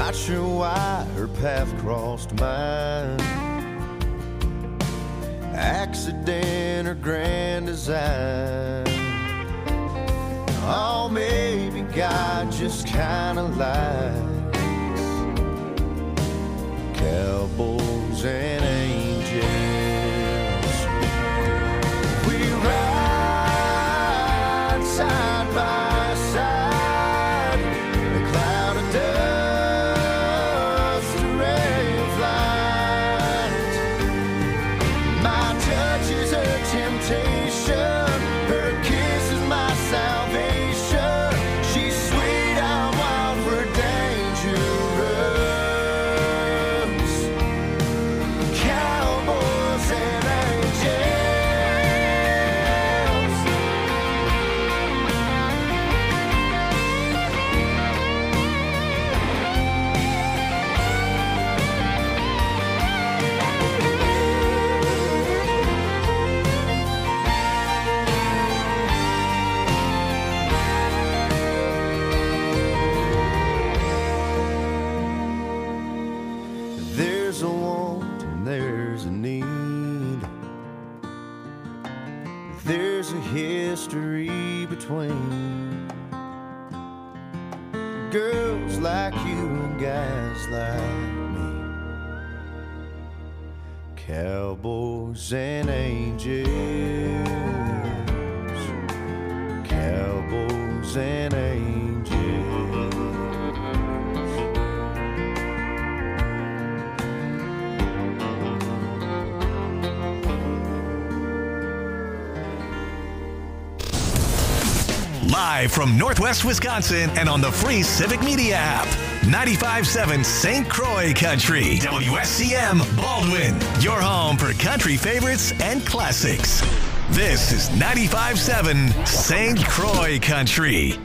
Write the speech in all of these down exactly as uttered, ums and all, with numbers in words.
Not sure why her path crossed mine. Accident or grand design. Oh, maybe God just kinda lied. Cowboys and angels, we ride side by side. A cloud of dust, a ray of light. My touch is her temptation, her kiss is my salvation. She's sweet, I'm wild, we're dangerous. Cowboys and angels. There's a want and there's a need. There's a history between girls like you and guys like me. Cowboys and angels. Cowboys and angels. Live from Northwest Wisconsin and on the free Civic Media app. ninety-five point seven Saint Croix Country. W S C M Baldwin. Your home for country favorites and classics. This is ninety-five point seven Saint Croix Country.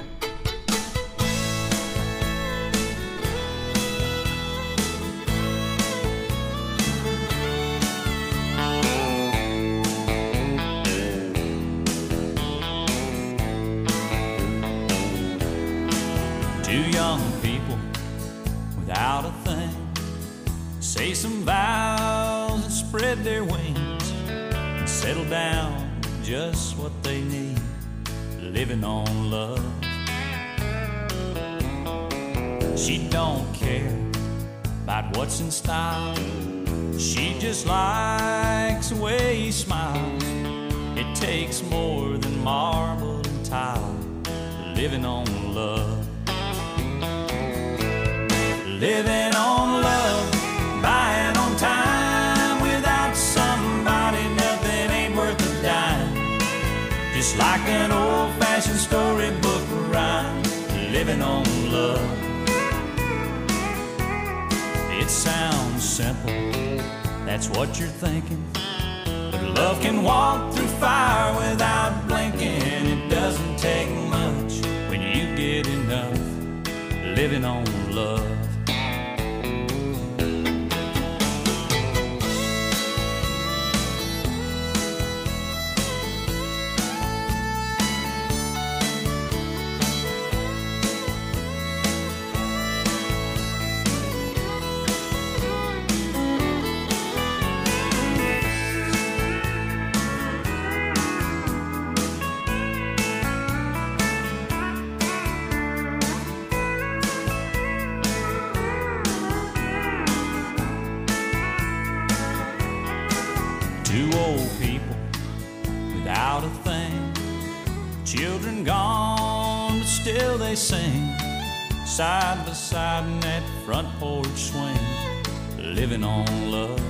Two young people without a thing say some vows and spread their wings and settle down with just what they need, living on love. She don't care about what's in style. She just likes the way he smiles. It takes more than marble and tile, living on love. Living on love, buying on time. Without somebody, nothing ain't worth a dime. Just like an old-fashioned storybook rhyme, living on love. It sounds simple, that's what you're thinking. But love can walk through fire without blinking. It doesn't take much when you get enough, living on love. Two old people without a thing, children gone, but still they sing, side by side in that front porch swing, living on love.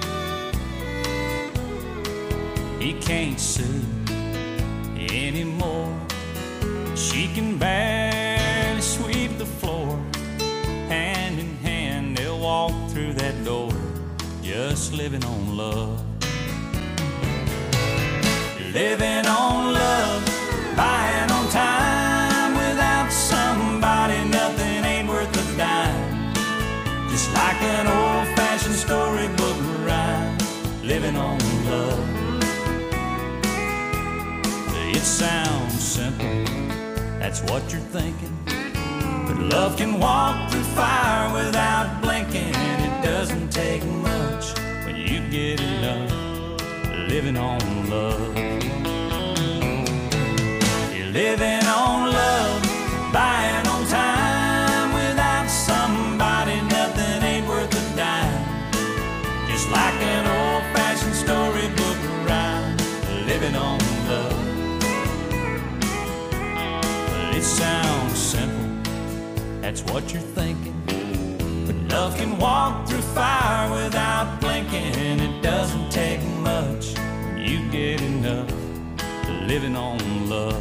He can't sue anymore. She can barely sweep the floor. Hand in hand they'll walk through that door, just living on love. Living on love, buying on time. Without somebody, nothing ain't worth a dime. Just like an old-fashioned storybook rhyme, living on love. It sounds simple, that's what you're thinking. But love can walk through fire without blinking. It doesn't take much when you get enough living on love. You're living on love, buying on time. Without somebody, nothing ain't worth a dime. Just like an old-fashioned storybook rhyme, living on love. Well, it sounds simple, that's what you're thinking. But love can walk through fire without blinking. It doesn't take much when you get enough living on love.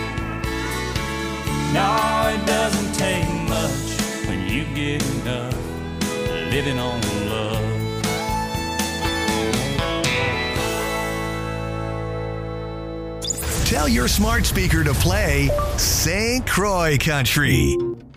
No, it doesn't take much when you get enough living on love. Tell your smart speaker to play Saint Croix Country.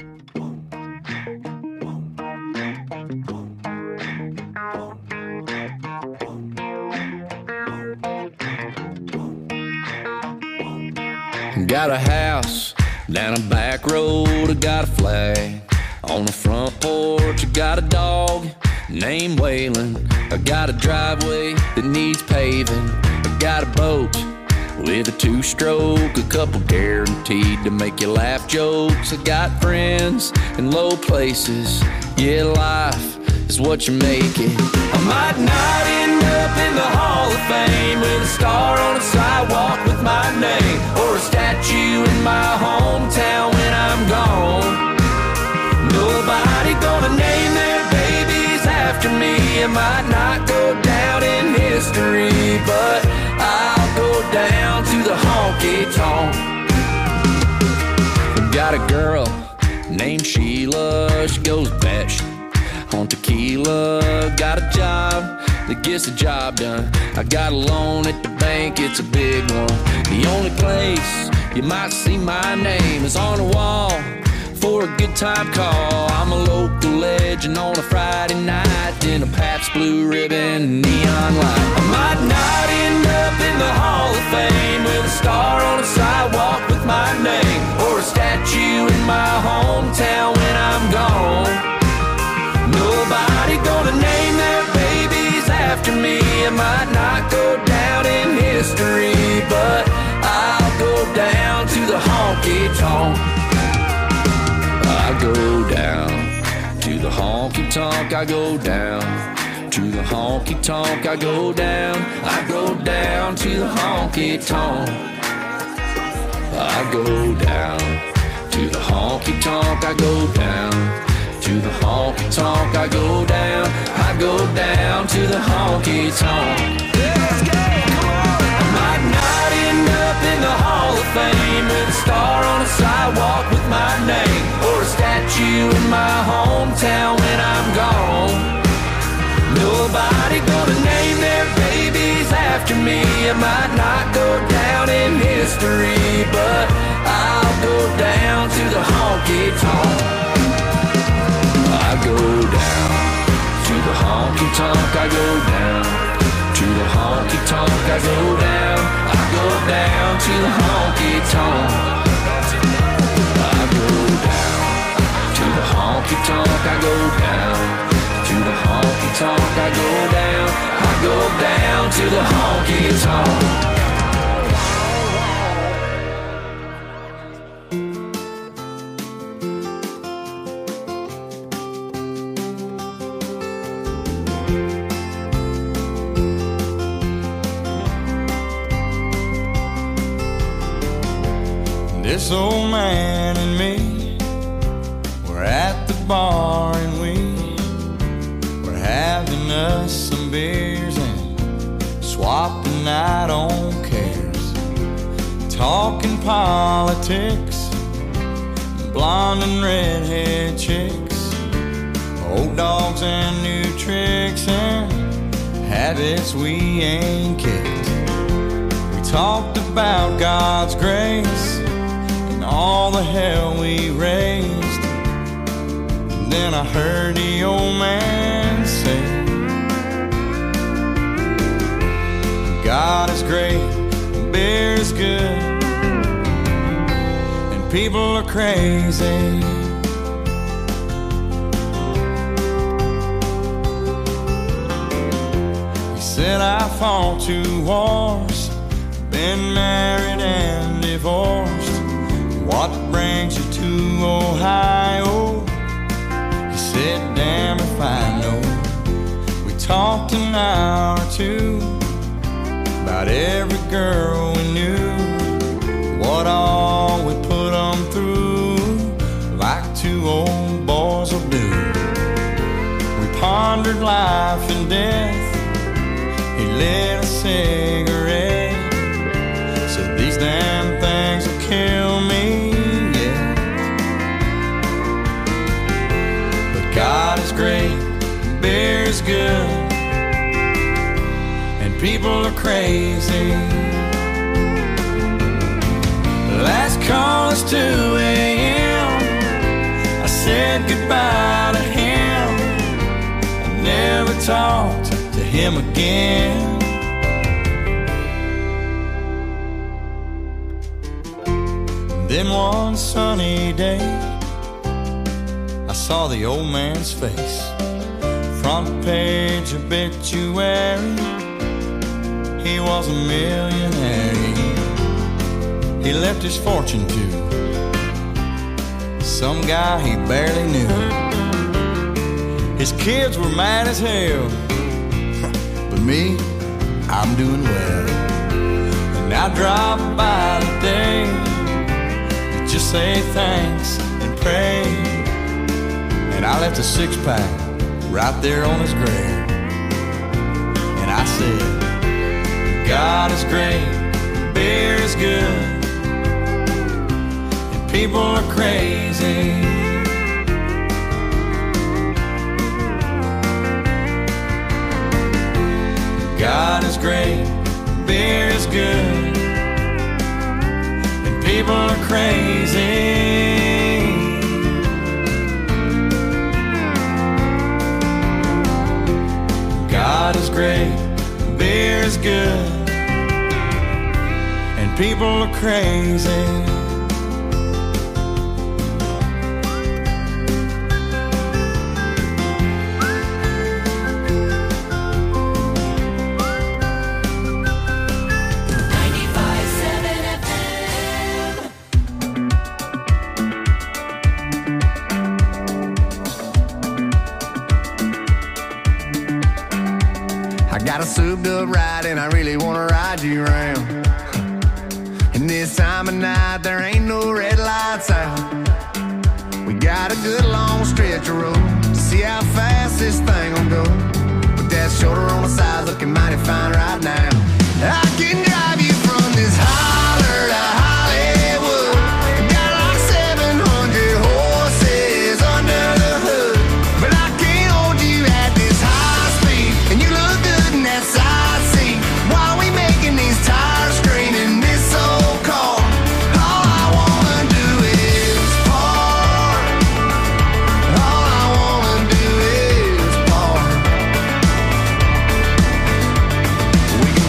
Got a house down a back road, I got a flag on the front porch. I got a dog named Waylon. I got a driveway that needs paving. I got a boat with a two-stroke, a couple guaranteed to make you laugh jokes. I got friends in low places. Yeah, life is what you make it. I might not end up in the Hall of Fame with a star on a sidewalk with my name, or a statue in my hometown when I'm gone. Nobody gonna name their babies after me. I might not go down in history, but I'll go down to the honky-tonk. Got a girl named Sheila, she goes batshit on tequila. Got a job that gets the job done. I got a loan at the bank, it's a big one. The only place you might see my name is on the wall for a good time call. I'm a local legend on a Friday night in a Pabst Blue Ribbon neon light. I might not end up in the Hall of Fame with a star on a sidewalk with my name, or a statue in my hometown when I'm gone. Nobody gonna name their babies after me. I might not go down in history, but I'll go down to the honky-tonk. I go down to the honky-tonk, I go down to the honky-tonk, I go down, I go down to the honky-tonk. I go down to the honky-tonk, I go down to the honky-tonk, I go down, I go down to the honky-tonk. Let's go! I might not end up in the Hall of Fame with a star on a sidewalk with my name, or a statue in my hometown when I'm gone. Nobody gonna name their babies after me. I might not go down in history, but I'll go down to the honky-tonk. I go down to the honky-tonk, I go down to the honky-tonk, I go down, I go down to the honky-tonk. I go down to the honky-tonk, I go down to the honky-tonk, I go down, I go down to the honky-tonk. This old man and me, we're at the bar and we we're having us some beers and swapping out on cares, talking politics, blonde and redhead chicks, old dogs and new tricks and habits we ain't kicked. We talked about God's grace, all the hell we raised. And then I heard the old man say, God is great, beer is good, and people are crazy. Said I fought two wars, been married and divorced. What brings you to Ohio? He said, damn if I know. We talked an hour or two about every girl we knew, what all we put them through, like two old boys will do. We pondered life and death. He lit a cigarette, said these damn things will kill me, yeah. But God is great, beer is good, and people are crazy. Last call is two a.m. I said goodbye to him. I never talked to him again. Then one sunny day, I saw the old man's face. Front page obituary, he was a millionaire. He left his fortune to some guy he barely knew. His kids were mad as hell, but me, I'm doing well. And I drop by today to just say thanks and pray. And I left a six-pack right there on his grave. And I said, God is great, beer is good, people are crazy. God is great, beer is good, and people are crazy. God is great, beer is good, and people are crazy. Got a souped up ride and I really wanna ride you around. And this time of night there ain't no red lights out. We got a good long stretch of road to see how fast this thing will go. With that shoulder on the side looking mighty fine right now. I can drive you from this holler to Hollywood. Got like seven hundred horses under the hood, but I can't hold you at this high speed. And you look good in that side seat while we making these tires scream in this old car. All I wanna do is park. All I wanna do is park. We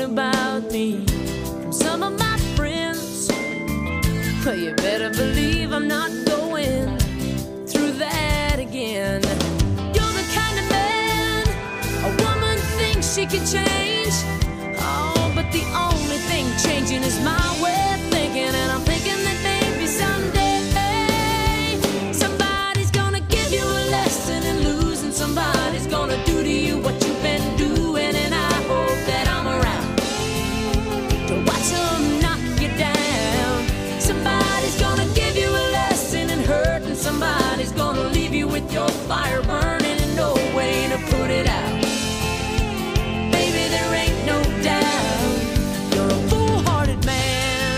about me from some of my friends. Well, you better believe I'm not going through that again. You're the kind of man a woman thinks she can change. Oh, but the only thing changing is my way of thinking. And I'm thinking that maybe someday somebody's gonna give you a lesson in losing. Somebody's gonna do to you what you've been doing. And I hope that I'm around to watch them knock you down. Somebody's gonna give you a lesson in hurt, and somebody's gonna leave you with your fire burning and no way to put it out. Baby, there ain't no doubt you're a foolhardy man.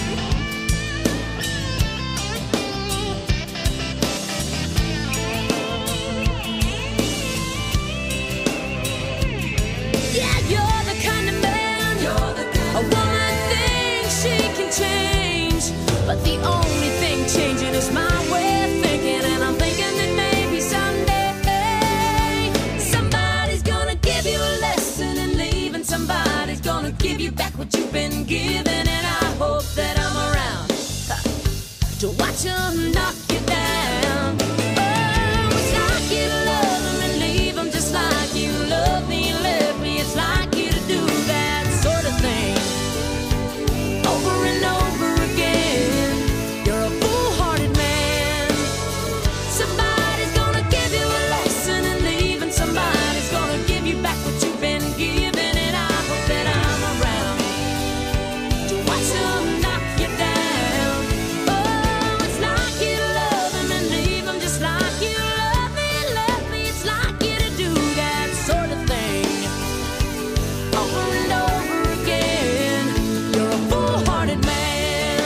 Yeah, you're the kind of man you're the kind a woman thinks she can change, but the only thing changing is my way of thinking. And I'm thinking that maybe someday somebody's gonna give you a lesson in leaving. Somebody's gonna give you back what you've been given. And I hope that I'm around huh, to watch them knock you down. Oh, it's like you love them and leave them, just like you love me and left me. It's like you to do that sort of thing over and over again. You're a foolhardy man. Somebody's gonna give you a lesson in leaving. Somebody's gonna give you back what you've been given. And I hope that I'm around to watch them knock you down. Oh, it's like you love them and leave them, just like you love me and left me. It's like you to do that sort of thing over and over again. You're a foolhardy man.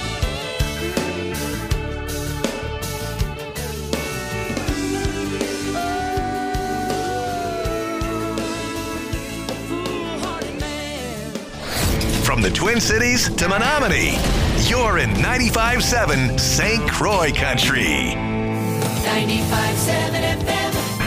Foolhardy man. From the Twin Cities to Menominee, you're in ninety-five point seven Saint Croix Country. ninety-five point seven F M.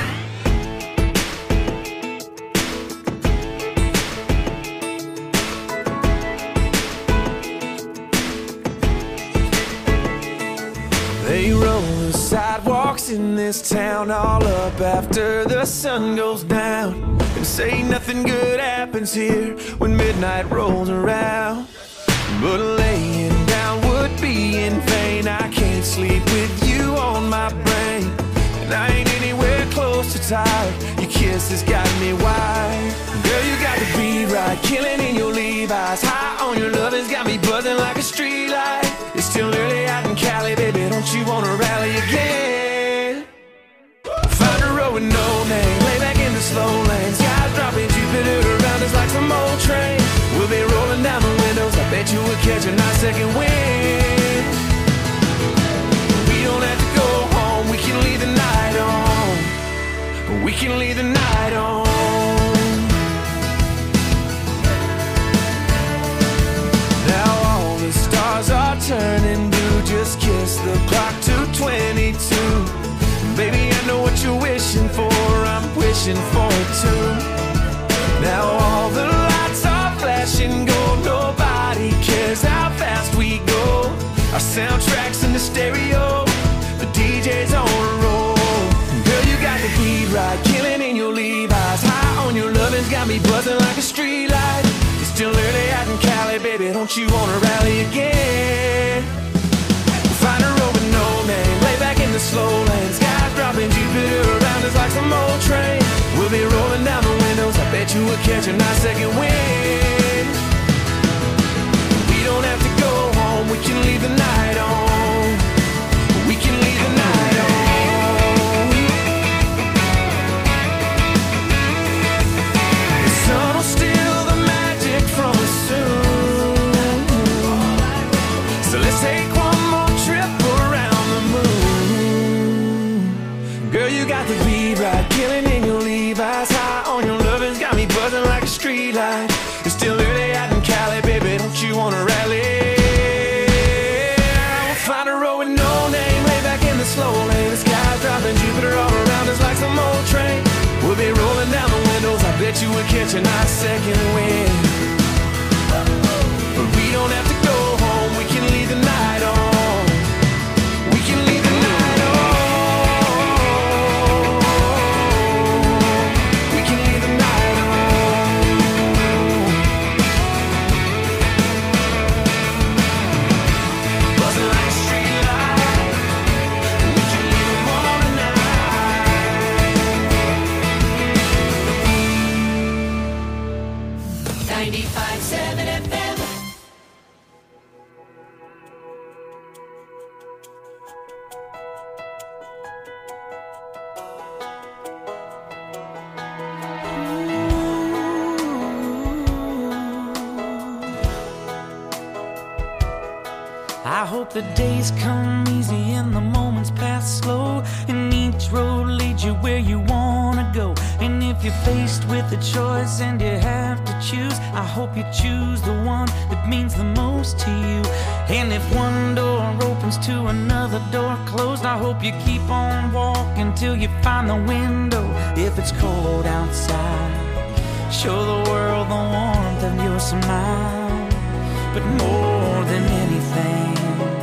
They roll the sidewalks in this town all up after the sun goes down, and say nothing good happens here when midnight rolls around. But laying down would be in vain. I can't sleep with you on my brain, and I ain't anywhere close to tired. Your kiss has got me wired. Girl, you got the beat right, killing in your Levi's. High on your love has got me buzzing like a street light. It's still early out in Cali, baby, don't you wanna rally again? Find a road with no name, lay back in the slow lane. Skies dropping, Jupiter around us like some old train. We'll be rolling down the windows, I bet you we'll catch a nice second wind. We don't have to go home, we can leave the night on. We can leave the night on. Now all the stars are turning blue. Just kiss the clock to twenty-two. Baby, I know what you're wishing for, I'm wishing for it too. Now all the lights are flashing gold. Nobody cares how fast we go. Our soundtrack's in the stereo, the D J's on a roll. Girl, you got the beat right, killing in your Levi's. High on your lovin's got me buzzing like a street light. It's still early out in Cali, baby, don't you wanna rally again? Find a road with no name, lay back in the slow lane. Skies dropping, Jupiter around us like some old train. We'll be rolling down the windows, I bet you we'll catch a nice second wind. We don't have to go home, we can leave the night on. We can leave the night on. The sun will steal the magic from us soon. So let's take one more trip around the moon. Girl, you got the beat right, killing in your Levi's. High on your lovin's got me buzzing like a street light. It's still early out in Cali, baby, don't you wanna rally? We'll find a road with no name, lay back in the slow lane. The sky's dropping, Jupiter all around us like some old train. We'll be rolling down the windows, I bet you we'll catch a nice second wind. hope the days come easy and the moments pass slow, and each road leads you where you wanna go. And if you're faced with a choice and you have to choose, I hope you choose the one that means the most to you. And if one door opens to another door closed, I hope you keep on walking till you find the window. If it's cold outside, show the world the warmth of your smile. But more than anything,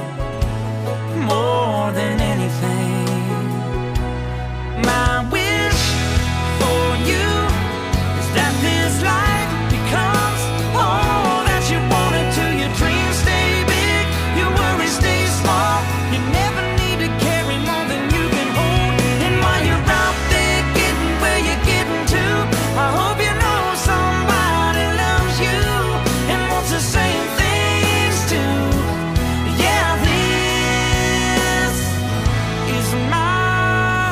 more than anything, my wish for you is that this life becomes all that you wanted to. Your dreams stay big, your worries stay small. You never need to carry more than you can hold. And while you're out there getting where you're getting to, I hope you know somebody loves you and wants the same things too. Yeah, this is my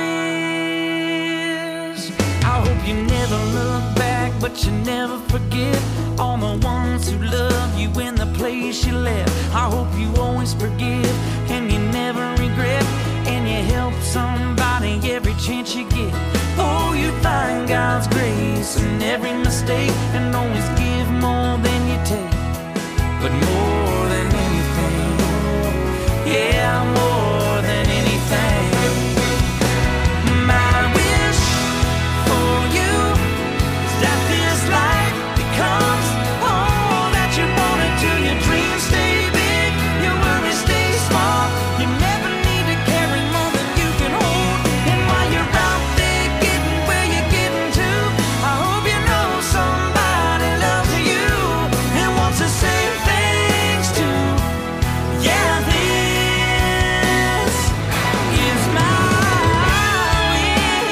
wish. I hope you never look back, but you never forget all the ones who love you in the place you left. I hope you always forgive and you never regret, and you help somebody every chance you get. Oh, you find God's grace in every mistake and always give more than you take. But more than anything, yeah, more than anything, my wish for you is that this life becomes all that you wanted to. Your dreams stay big, your worries stay small. You never need to carry more than you can hold. And while you're out there getting where you're getting to, I hope you know somebody loves you and wants the same things too. Yeah, this is my wish.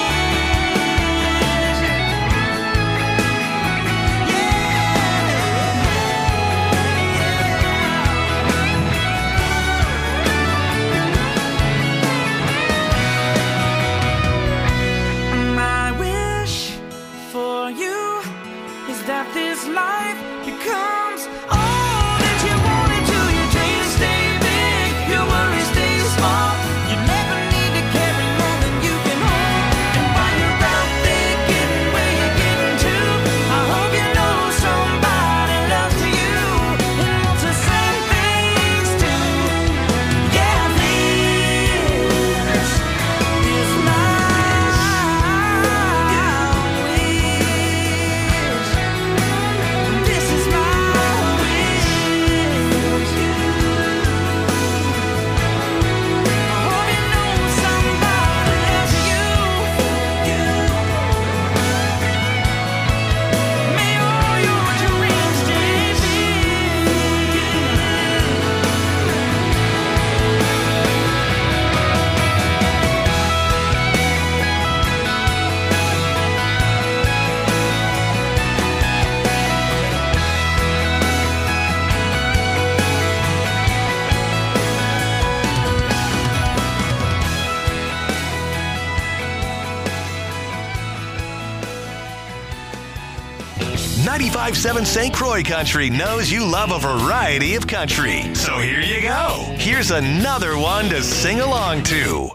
My wish for you is that this life becomes all that you wanted to. Your dreams stay big, your worries stay small. You never need to carry more than you can hold. And while you're out there getting where you're getting to, I hope you know somebody loves you and wants the same things too. Yeah, this is my wish. This is my wish. I hope you know somebody loves you. May all your dreams stay big. ninety-five seven Saint Croix Country knows you love a variety of country. So here you go. Here's another one to sing along to.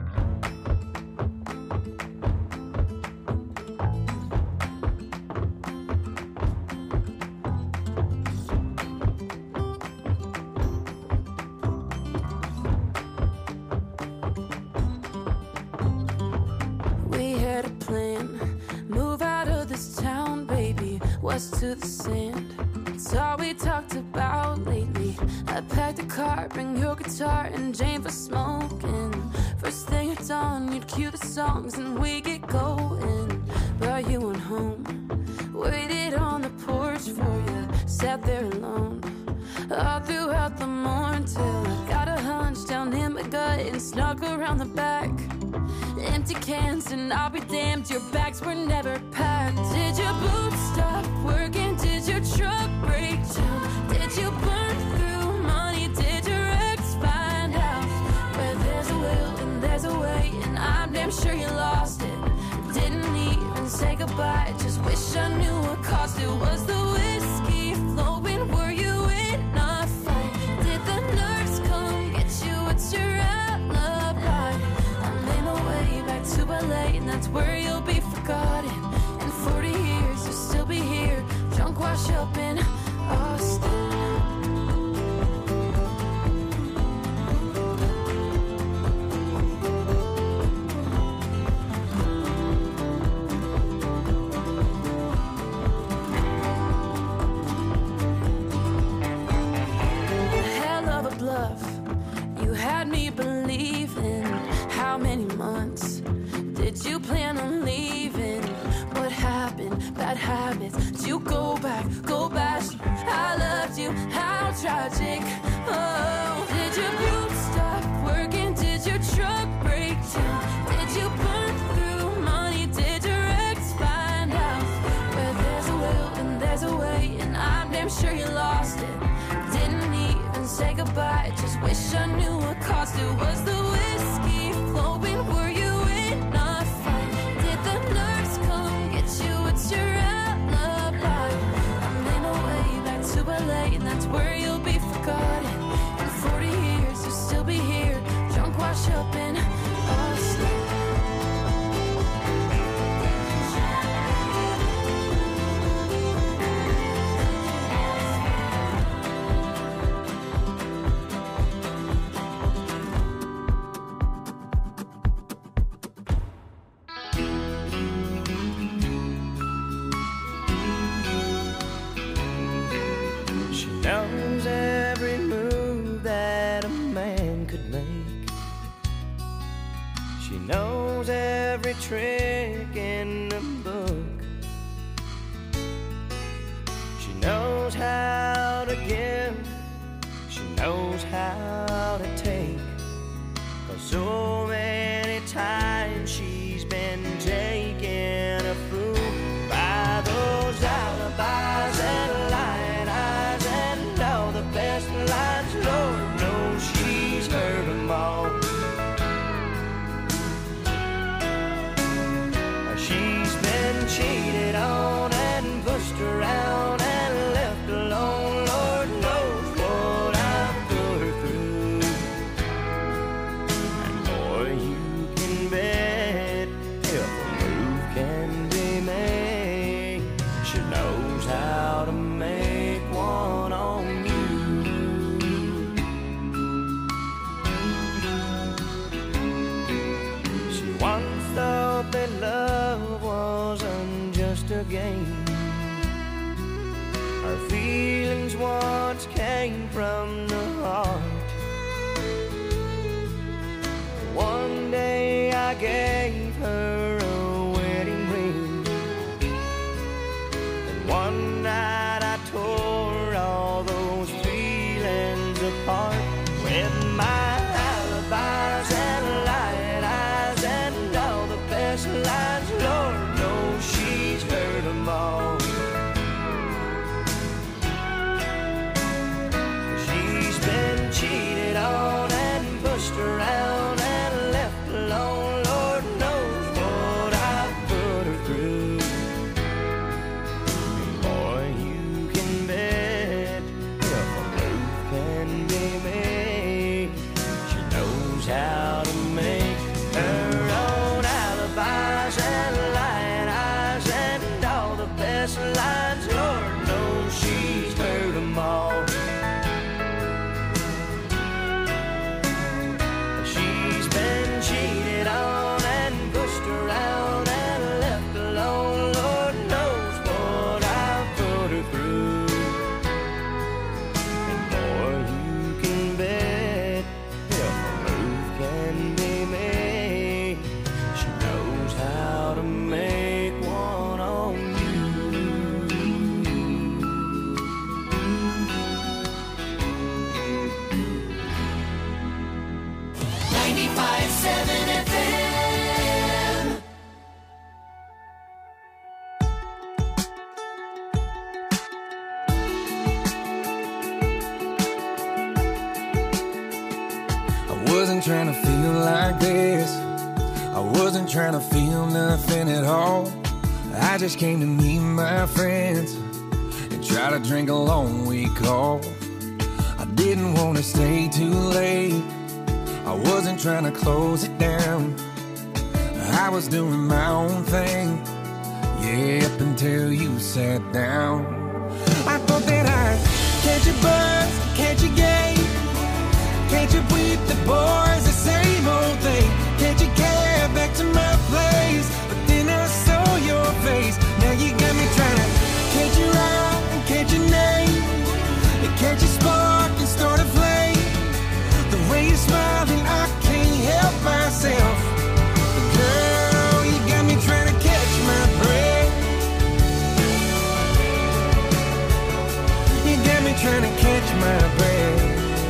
We had a plan, move out of this town, baby, west to the sand. It's all we talked about lately. I packed a car, bring your guitar and Jane for smoking. First thing at dawn, you'd cue the songs and we get going. Brought you on home, waited on the porch for you, sat there alone all throughout the morning till I got a hunch down in my gut and snuck around the back. Empty cans and I'll be damned, your bags were never packed. Did your boots stop working? Did your truck break down? Did you burn through money? Did your ex find out? Where there's a will and there's a way, and I'm damn sure you lost it. Didn't even say goodbye, just wish I knew what caused it. Was the whiskey flowing? Were you in a fight? Did the nerves come where you'll be forgotten. In forty years, you'll still be here, drunk, wash up in Austin. You had me believing. How many months did you plan on leaving? What happened? Bad habits. Did you go back? Go back. I loved you. How tragic. Oh, did your boot stop working? Did your truck break down? Did you burn through money? Did your ex find out? Where there's a will and there's a way, and I'm damn sure you lost it. Didn't even say goodbye, just wish I knew what caused it. Was the whiskey flowing? Were you in a fight? Did the nurse come get you? It's your alibi. I'm in a way back to L A, and that's where you'll be forgotten. In forty years, you'll still be here, drunk, wash up in Austin. Knows every move that a man could make. She knows every trick in the book. She knows how to give, she knows how to take. 'Cause so many times she's been taken a fool by those alibis and lying eyes and all the best lines. Lord knows she's heard them all. She's been cheated on and pushed around and left alone. Lord knows what I've put her through. And boy, you can bet if a move can be made, she knows how to make one on you. She once thought that love wasn't just a game. Her feelings once came from the heart. One day I gave her a wedding ring, and one night I tore all those feelings apart with my alibis and lying eyes and all the best lines. Lord knows she's heard them all. She's been cheated on and pushed around and left alone. Lord knows what I've put her through. And boy, you can bet if a move can be made, she knows how to make her own alibis and lying eyes and all the best lines. Lord knows she's heard them all. She's been cheated on and pushed around and left alone. Lord knows what I've put her through. And boy, you can bet if a move can be made, she knows how to make one on you. ninety-five seven F M. I wasn't trying to feel like this. I wasn't trying to feel nothing at all. I just came to meet my friends and try to drink a long week off. I didn't want to stay too late. I wasn't trying to close it down. I was doing my own thing, yeah, up until you sat down. I thought that I'd catch a buzz, catch a game, catch up with the boys, the same old thing. Catch a cab back to my place, but then I saw your face. Now you got me trying to catch your eye and catch your name, and catch a spark and start a flame. The way you're smiling, I can't help myself. Girl, you got me trying to catch my breath. You got me trying to catch my breath.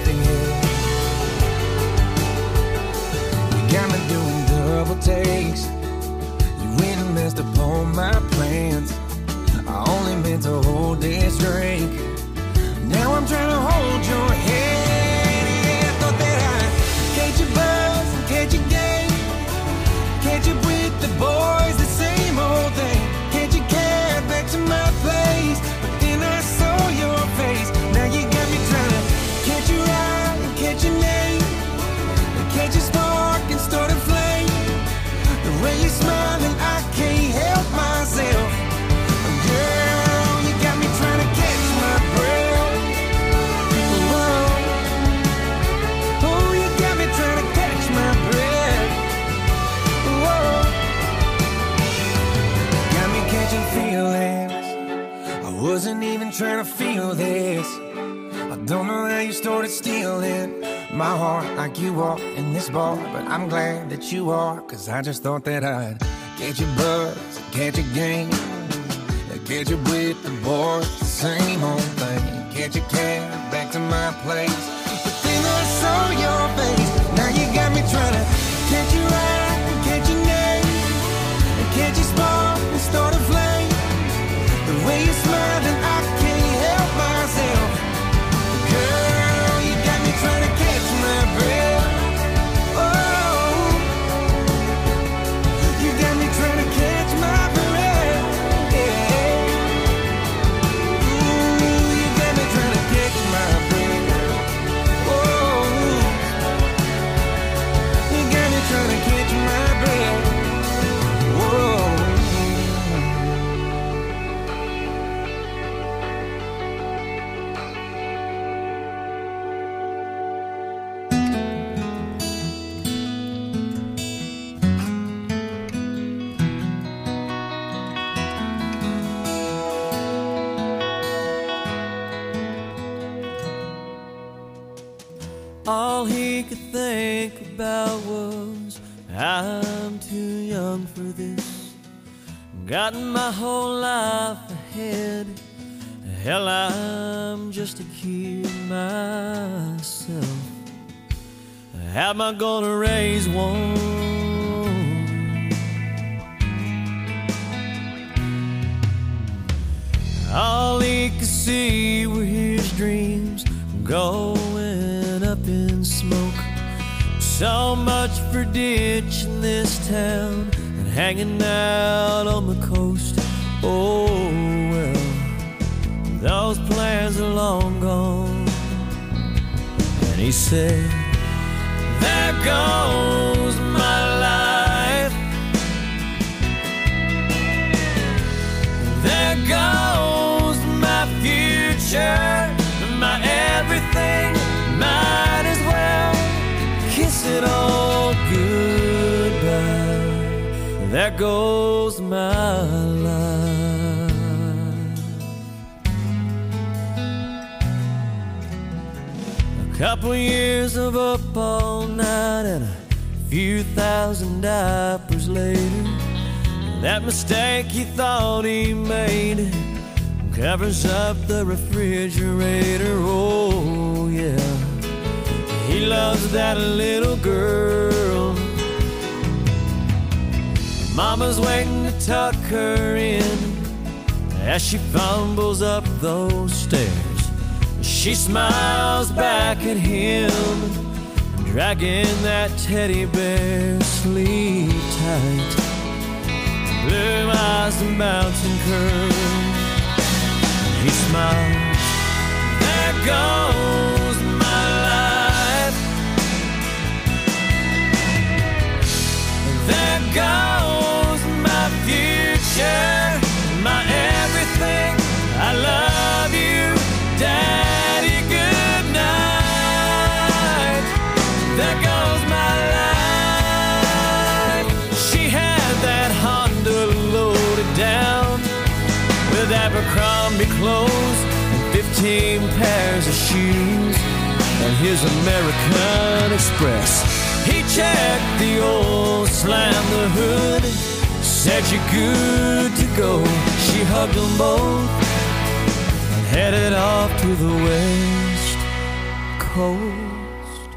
You got me doing double takes. You went and messed up all my plans. I only meant to hold this drink. Now I'm trying to hold your hand. Yeah, I thought that I'd catch a buzz and catch a game, catch up with the boys, the same old thing. Catch a cab back to my place, but then I saw your face. Now you got me trying to catch your eye and catch your name, and catch a spark and start a flame. The way you're smiling, I can't help myself. Girl, you got me trying to catch my breath. Whoa. Oh, you got me trying to catch my breath. Whoa. Got me catching feelings. I wasn't even trying to feel this. I don't know how you started stealing my heart like you are in this bar, but I'm glad that you are, cause I just thought that I'd catch a buzz, catch a game, catch up with the boys, the same old thing. Catch a cab back to my place, but then I saw your face. Now you got me trying to catch your eye and catch your name, and catch a spark and start a flame. The way you're smiling, I can't help myself. Girl, you got me trying to catch my breath. Oh, you got me trying to catch my breath. Yeah. Ooh, you got me trying to catch my breath. Oh, you got me trying to catch my breath. Whoa. All he could think about was, I'm too young for this. Got my whole life ahead. Hell, I'm just a kid myself. How am I gonna raise one? All he could see were his dreams going up in smoke. So much for ditching this town and hanging out on the coast. Oh well, those plans are long gone. And he said, there goes my life. There goes my future, my everything. Might as well kiss it all goodbye. There goes my life. A couple years of up all night and a few thousand diapers later, that mistake he thought he made covers up the refrigerator. Oh yeah, he loves that little girl. Mama's waiting to tuck her in as she fumbles up those stairs. She smiles back at him, dragging that teddy bear. Sleep tight, blue eyes and bouncing curls. He smiles, there goes my life. There goes army clothes and fifteen pairs of shoes and his American Express. He checked the old, slammed the hood, said you're good to go. She hugged them both and headed off to the West Coast.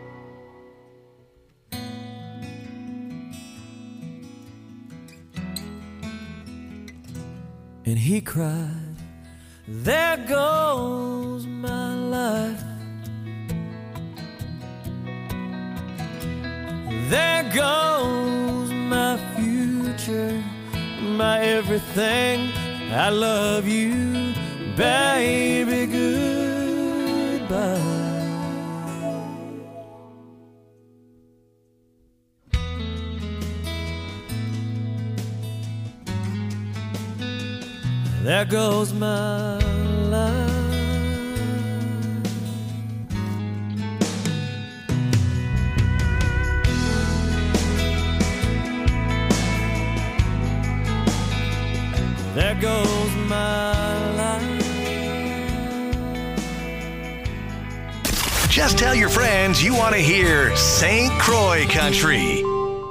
And he cried, there goes my life. There goes my future, my everything. I love you, baby, goodbye. There goes my life. There goes my life. Just tell your friends you want to hear Saint Croix Country.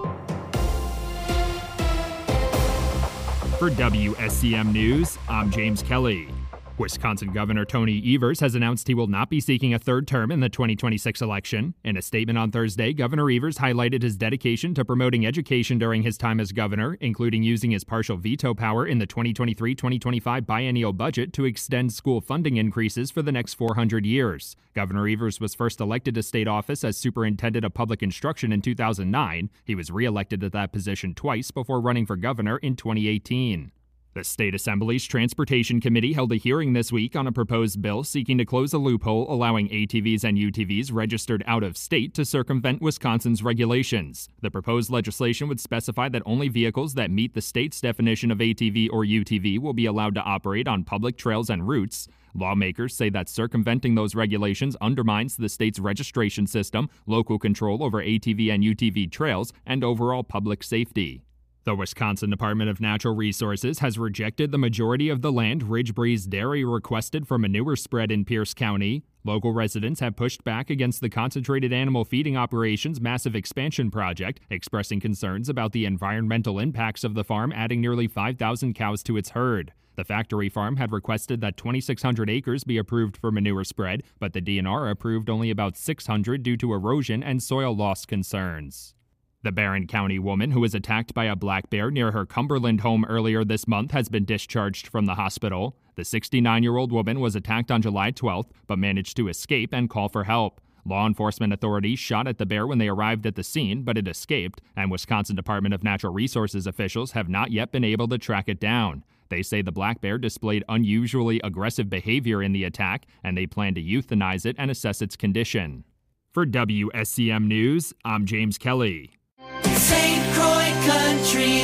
For W S C M News, I'm James Kelly. Wisconsin Governor Tony Evers has announced he will not be seeking a third term in the twenty twenty-six election. In a statement on Thursday, Governor Evers highlighted his dedication to promoting education during his time as governor, including using his partial veto power in the twenty twenty-three twenty twenty-five biennial budget to extend school funding increases for the next four hundred years. Governor Evers was first elected to state office as Superintendent of Public Instruction in two thousand nine. He was reelected to that position twice before running for governor in twenty eighteen. The State Assembly's Transportation Committee held a hearing this week on a proposed bill seeking to close a loophole allowing A T Vs and U T Vs registered out of state to circumvent Wisconsin's regulations. The proposed legislation would specify that only vehicles that meet the state's definition of A T V or U T V will be allowed to operate on public trails and routes. Lawmakers say that circumventing those regulations undermines the state's registration system, local control over A T V and U T V trails, and overall public safety. The Wisconsin Department of Natural Resources has rejected the majority of the land Ridge Breeze Dairy requested for manure spread in Pierce County. Local residents have pushed back against the concentrated animal feeding operation's massive expansion project, expressing concerns about the environmental impacts of the farm adding nearly five thousand cows to its herd. The factory farm had requested that twenty-six hundred acres be approved for manure spread, but the D N R approved only about six hundred due to erosion and soil loss concerns. The Barron County woman who was attacked by a black bear near her Cumberland home earlier this month has been discharged from the hospital. The sixty-nine-year-old woman was attacked on July twelfth, but managed to escape and call for help. Law enforcement authorities shot at the bear when they arrived at the scene, but it escaped, and Wisconsin Department of Natural Resources officials have not yet been able to track it down. They say the black bear displayed unusually aggressive behavior in the attack, and they plan to euthanize it and assess its condition. For W S C M News, I'm James Kelly. Saint Croix Country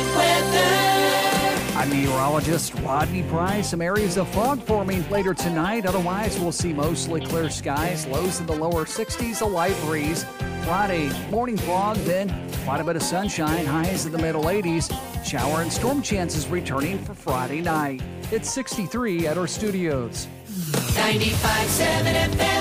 weather. I'm meteorologist Rodney Price. Some areas of fog forming later tonight. Otherwise, we'll see mostly clear skies. Lows in the lower sixties, a light breeze. Friday, morning fog, then quite a bit of sunshine. Highs in the middle eighties. Shower and storm chances returning for Friday night. It's sixty-three at our studios. ninety-five point seven F M.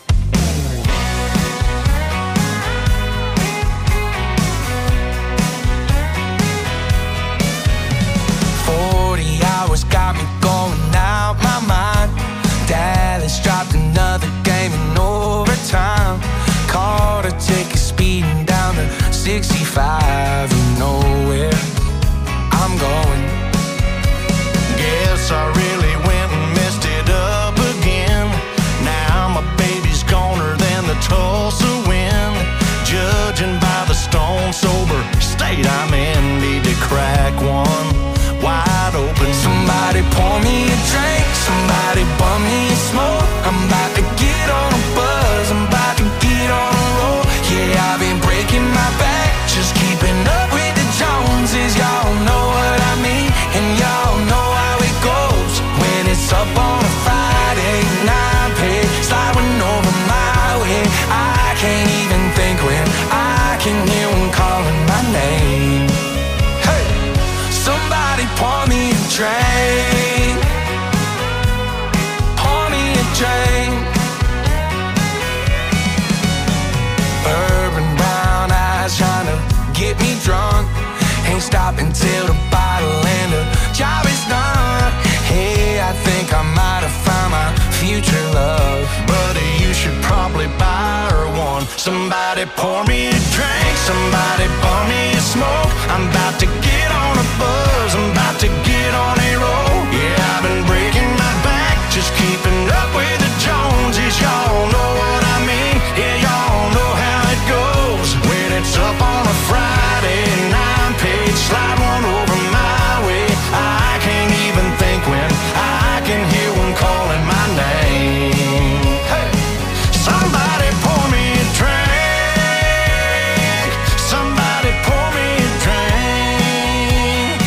forty hours got me going out my mind. Dallas dropped another game in overtime. Caught a ticket speeding down to sixty-five and nowhere I'm going. Guess I really went and messed it up again. Now my baby's goner than the Tulsa wind. Judging by the stone sober state I'm in, need to crack one wide open. Somebody pour me a drink, somebody bum me a smoke. I'm about to get on a buzz, I'm about to get on a roll. Yeah, I've been breaking my back, just keeping up with the Joneses. Y'all know what I mean, and y'all know how it goes. When it's up on a Friday, nine pay, sliding over my way. I can't even think when I can hear one calling my name. Somebody pour me a drink. up until the bottle and the job is done. Hey, I think I might have found my future love. Buddy, you should probably buy her one. Somebody pour me a drink, somebody bum me a smoke. I'm about to get on a buzz, I'm about to get on a roll. Yeah, I've been breaking my back, just keeping up with the Joneses. Y'all know what I mean, yeah, y'all know how it goes. When it's up on a Friday and I'm paid, slide one over my way. I can't even think when I can hear one calling my name. Hey, somebody pour me a drink, somebody pour me a drink.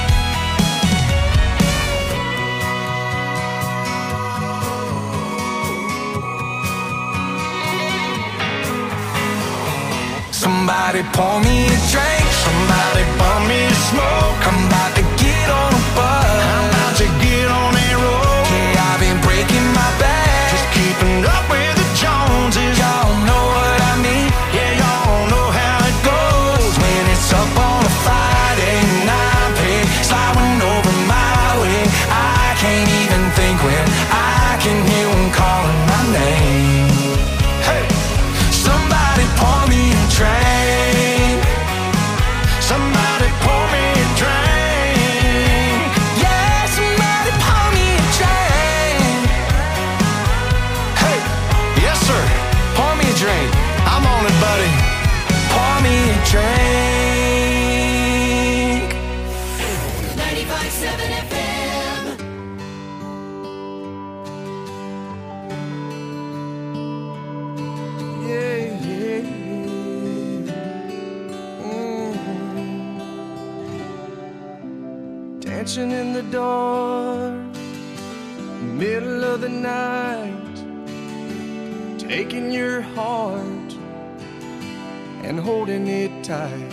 Somebody pour me a drink, somebody bum me a smoke. I'm about to get on a bus, I'm about to get on a roll. yeah, I've been breaking my back, Just keeping up with the Joneses. y'all know what I mean. Yeah, y'all know how it goes. When it's up on a Friday and I'm paid, sliding over my way. I can't even think when I can hear one calling my name. Hey, Somebody pour me a drink, somebody pour me a drink. yeah, somebody pour me a drink. Hey, yes sir, Pour me a drink, I'm on it, buddy. pour me a drink. ninety-five point seven F M. Yeah, yeah, yeah. Mm. Dancing in the dark, middle of the night, taking your heart and holding it tight.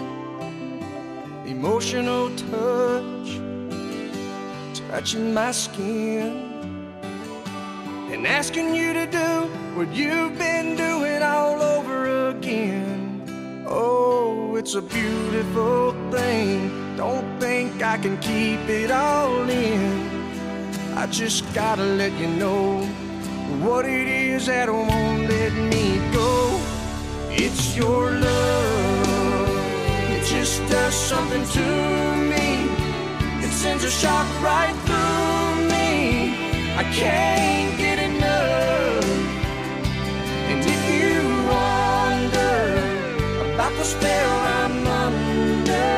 Emotional touch, touching my skin, and asking you to do what you've been doing all over again. Oh, it's a beautiful thing. Don't think I can keep it all in. I just gotta let you know what it is that won't let me go. It's your love. It just does something to me. It sends a shock right through me. I can't get enough. And if you wonder about the spell I'm under,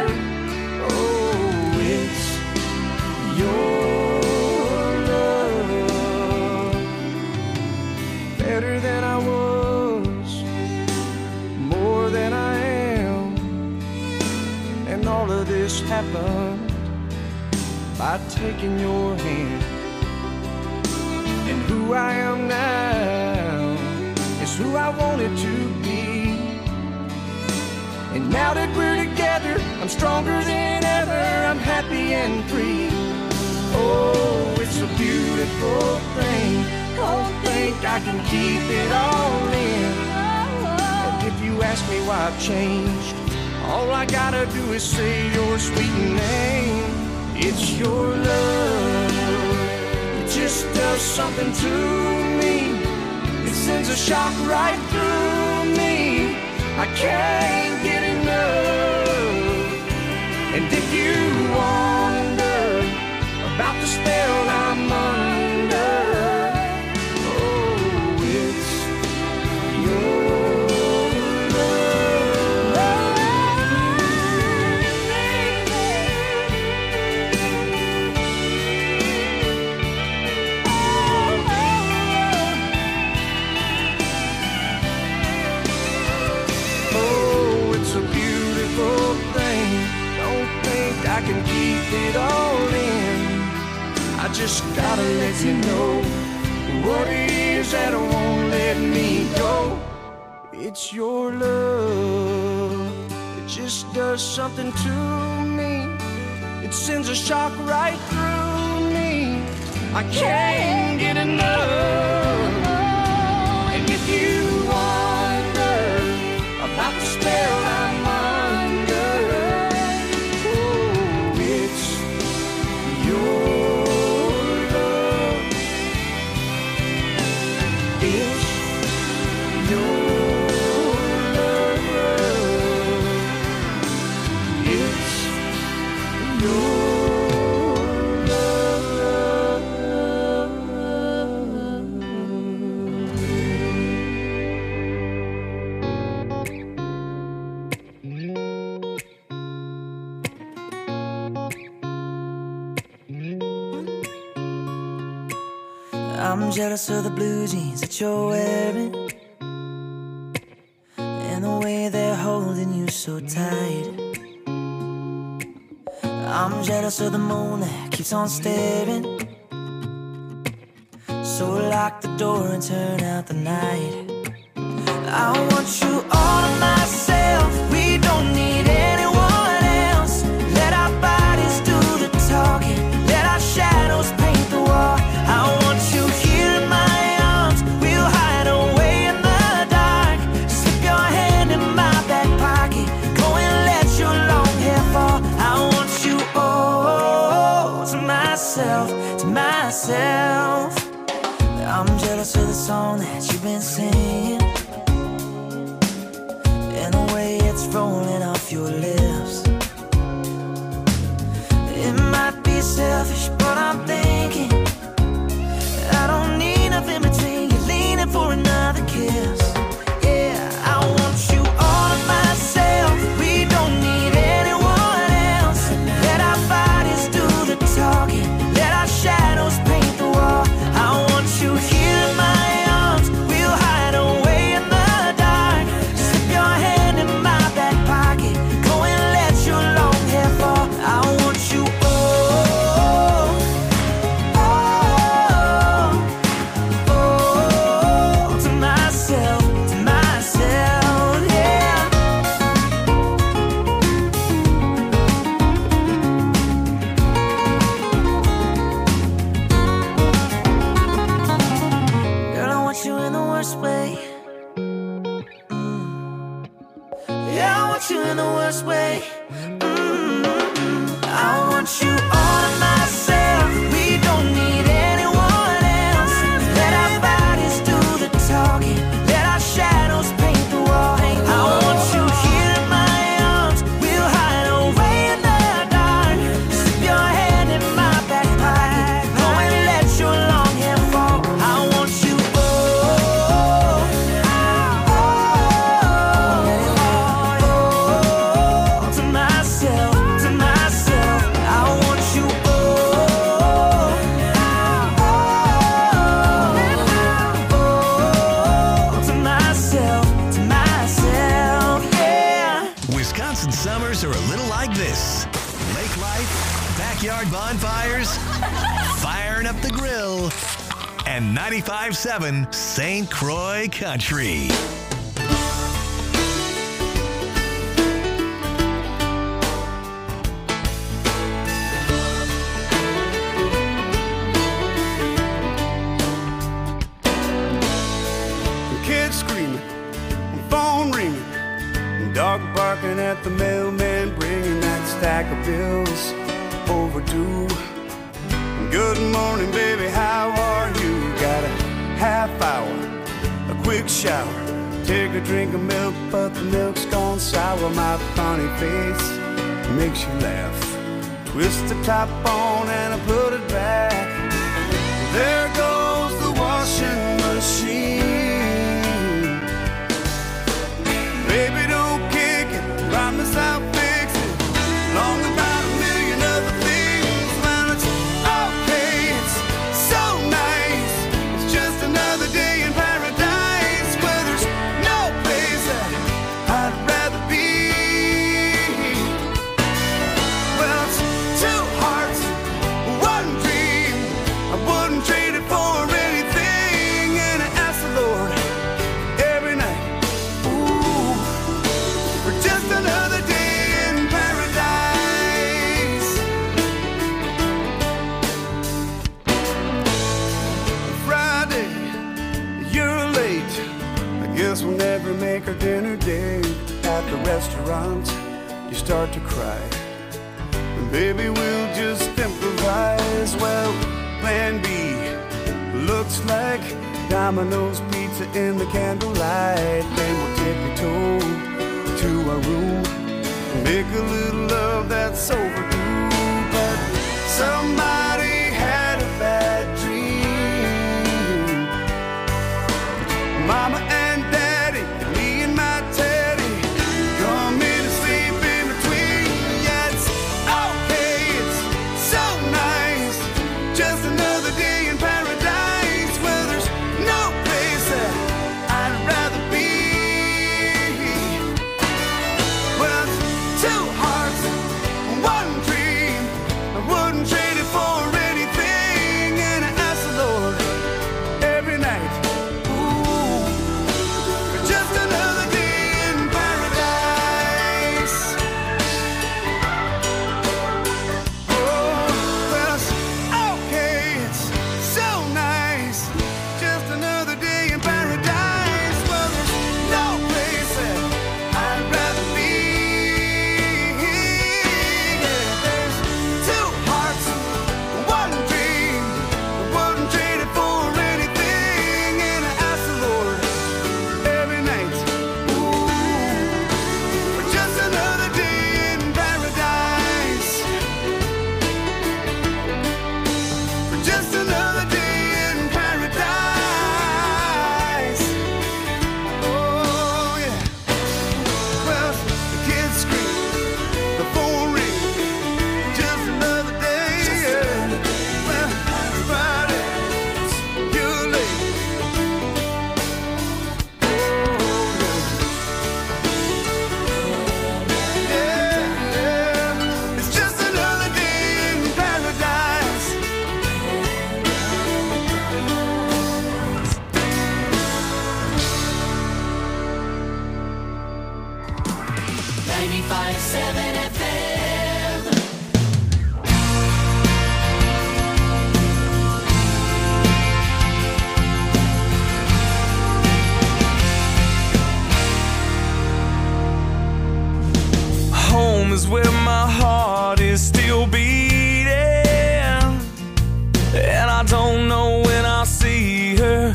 oh, it's your love. Better than I was, more than I am. And all of this happened by taking your hand. And who I am now is who I wanted to be. And now that we're together, I'm stronger than ever. I'm happy and free. Oh, it's a beautiful thing. Don't think I can keep it all in. And if you ask me why I've changed, all I gotta do is say your sweet name. It's your love. It just does something to me. It sends a shock right through me. I can't get enough. And if you wonder about the spell I'm under, oh, it's your I can keep it all in. I just gotta let you know what it is that won't let me go. It's your love. It just does something to me. It sends a shock right through me. I can't get enough. And if you wonder about the spell I'm under, I'm jealous of the blue jeans that you're wearing, and the way they're holding you so tight. I'm jealous of the moon that keeps on staring, so lock the door and turn out the night. I want you all to myself, we don't need anyone else. Let our bodies do the talking, let our shadows paint the wall. I want you here in my arms, we'll hide away in the dark. Slip your hand in my back pocket, go and let your long hair fall. I want you all to myself, to myself. I'm jealous of the song that you've been singing, and the way it's rolling off your lips. It might be selfish, but I'm thinking I don't need nothing between you, leaning for another kiss. Yeah, I want you all to myself, we don't need anyone else. Let our bodies do the talking, let our shadows paint the wall. I want you here in my arms, we'll hide away in the dark. Slip your hand in my back pocket, go and let your long hair fall. I want you all, all, all to myself, to myself, yeah. Girl, I want you in the worst way. Mm. Yeah, I want you in the worst way. Mm. I want you all to myself, we don't need anyone else. Let our bodies do the talking, let our shadows paint the wall. I want you here in my arms, we'll hide away in the dark. Slip your hand in my back pocket, go and let your long hair fall. I want you all, all to myself, to myself. I want you all, all to myself, to myself, yeah. Wisconsin summers are a little like this. Lake life, backyard bonfires, firing up the grill, and ninety-five point seven Saint Croix Country. Kids screaming, phone ringing, dog barking at the mailman, bringing that stack of bills overdue. Good morning, baby, how are you? Got a half hour, a quick shower, take a drink of milk, but the milk's gone sour. My funny face makes you laugh. Twist the top on and I put it back. There goes the washing machine. Baby, don't kick it, promise I'll fix it. Long about a million other things, man, it's okay, it's so nice. It's just another day in paradise, where there's no place that I'd rather be. Well, it's two hearts, one dream, I wouldn't trade it for anything. And I ask the Lord every night, ooh, for just another day in paradise. Friday, you're late. I guess we'll never make our dinner date. At the restaurant, you start to cry. And baby, we'll just improvise. Well, plan B looks like Domino's pizza in the candlelight. Then we'll tippy-toe to our room and make a little love that's overdue. But somebody had a bad dream. Mama and Daddy, me and my Teddy, come in and sleep in between. Yeah, it's okay, it's so nice. Just another day in paradise, ninety-five point seven F M. Home is where my heart is still beating, and I don't know when I'll see her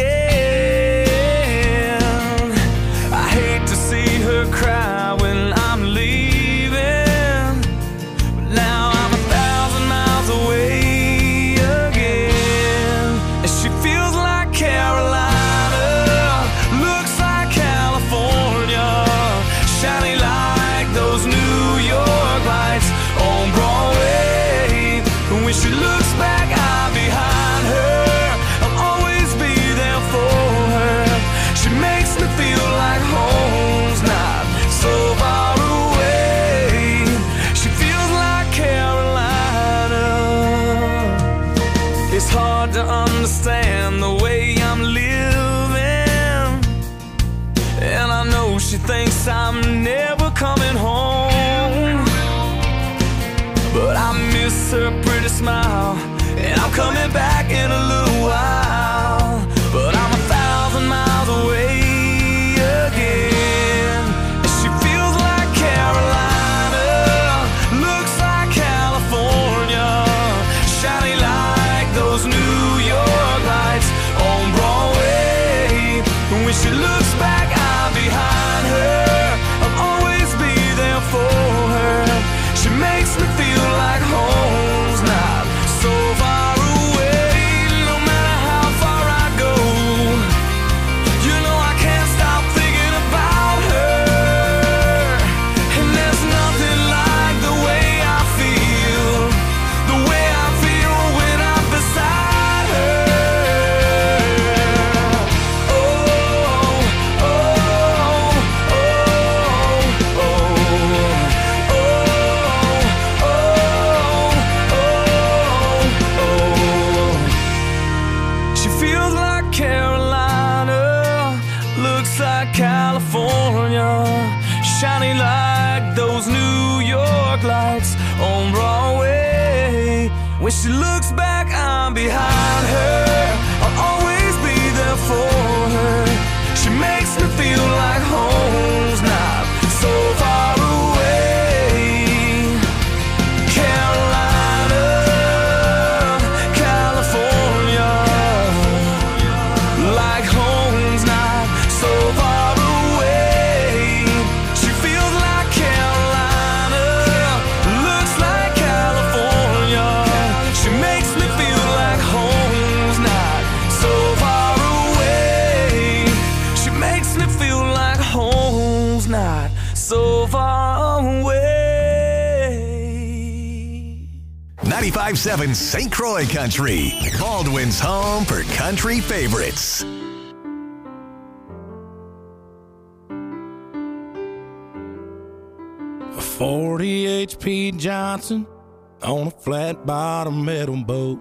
again. I hate to see her cry when I'm leaving, but now I'm a thousand miles away again. And she feels like Carolina, looks like California, shiny like those New York lights on Broadway. And when she looks back, I'm behind her. I'll always be there for her. She makes me feel like home's not so far away. She feels like Carolina. It's hard to understand the way I'm living, and I know she thinks I'm never coming home, but I miss her pretty smile, and I'm coming back in a little while. But I'm a thousand miles away again. And she feels like Carolina, looks like California, shiny like those New York lights on Broadway. And when she looks back, I'm behind her. I'll always be there for her. She makes me feel like home's not so far away. No matter how far I go, you know I can't stop thinking about her. And there's nothing like the way I feel, the way I feel when I'm beside her. Oh, oh, oh, oh, oh, oh, oh, oh. She feels like Carolina, looks like California, shiny like those New York lights on Broadway. When she looks back, I'm behind her. I'll always be there for her. She makes me feel like home's not so far away. Carolina, California, like home's not so far away. She feels like Carolina, looks like California. She makes me feel like home's not so far away. She makes me feel like home's not so far away. ninety-five point seven Saint Croix Country, Baldwin's home for country favorites. A forty H P Johnson on a flat bottom metal boat.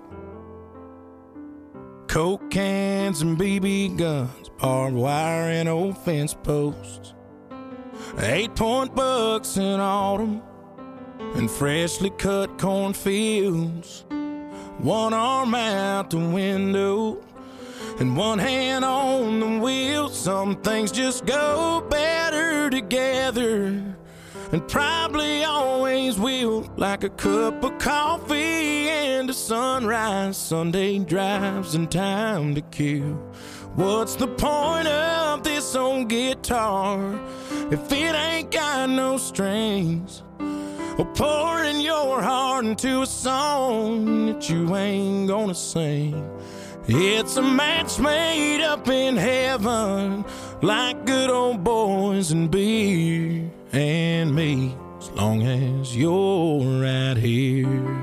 Coke cans and B B guns, barbed wire and old fence posts. Eight point bucks in autumn and freshly cut cornfields. One arm out the window and one hand on the wheel. Some things just go better together, and probably always will, like a cup of coffee and a sunrise, Sunday drives and time to kill. What's the point of this old guitar if it ain't got no strings? Or pouring your heart into a song that you ain't gonna sing. It's a match made up in heaven, like good old boys and beer and me, as long as you're right here.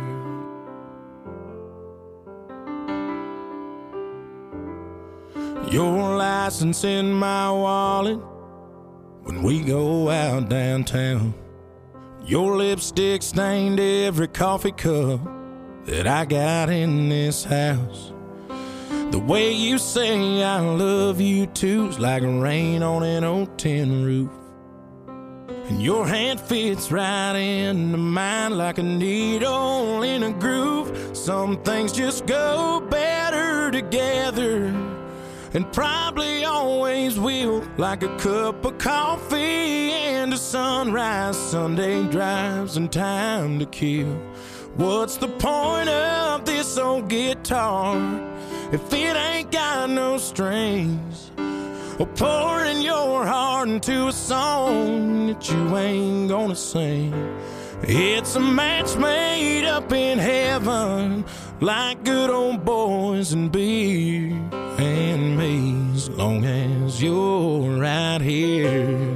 Your license in my wallet when we go out downtown. Your lipstick stained every coffee cup that I got in this house. The way you say I love you too's like rain on an old tin roof. and your hand fits right into mine like a needle in a groove. Some things just go better together, and probably always will, like a cup of coffee and a sunrise, Sunday drives, and time to kill. What's the point of this old guitar if it ain't got no strings? Or pouring your heart into a song that you ain't gonna sing. It's a match made up in heaven, like good old boys and beer and me, as long as you're right here.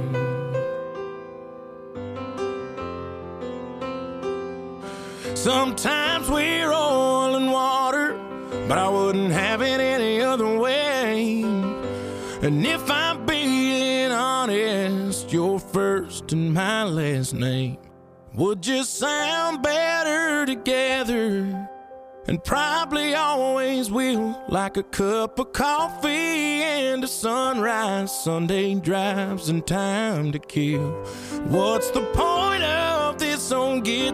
Sometimes we're oil and water, but I wouldn't have it any other way. And if I'm being honest, your first and my last name would just sound better together, and probably always will, like a cup of coffee and a sunrise, Sunday drives, and time to kill. What's the point of this old guitar